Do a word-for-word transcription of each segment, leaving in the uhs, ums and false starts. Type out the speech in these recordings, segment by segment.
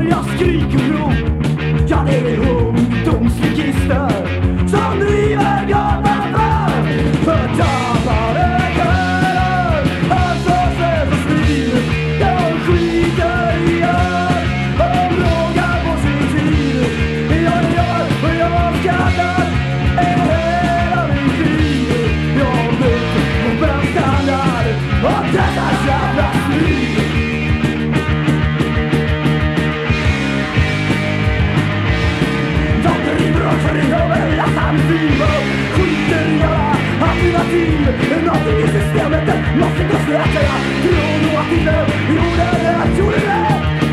jag skriker rop. Ja, det är ungdomsligister som driver gatorna för tappade körer. Ansvarslös och svin, de skiter i allt och frågar på sin tid. Jag gör och jag skrattar en hela min tid. Jag möter på brännstandard och detta jävla slut. För det gör väl att han driver. Skiter i alla alternativ. Någonting i systemet måste gå släcka. Tror du att inte gjorde det, gjorde det.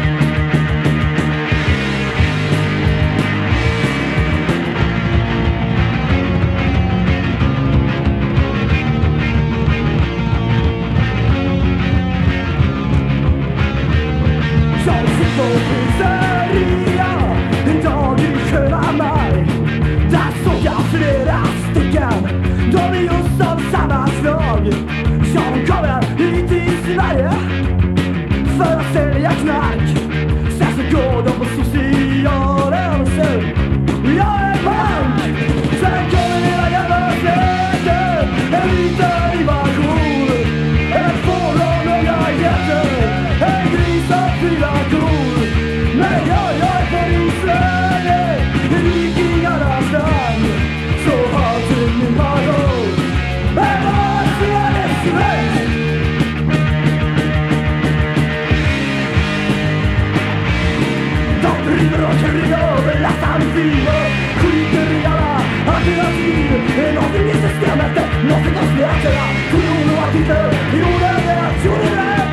Jag sitter på pizzeria en dag i sköna maj. Där såg jag flera stycken, de är just av samma slag. Jag kommer hit till Sverige för att sälja knark. Sen så går de på socialen sen. Jag är bank. Sen kommer hela jävla släkten, en liten invasion. En får och några getter, en gris och fyra kor. Men jag, jag är från Israel, vikingarnas land. Så har du min parol, men vad ser det svensk? De driver och krigar över alternativ. Skiter i alla alternativ. Någonting i systemet måste gå släcka. Tror du att inte gjorde det, gjorde det.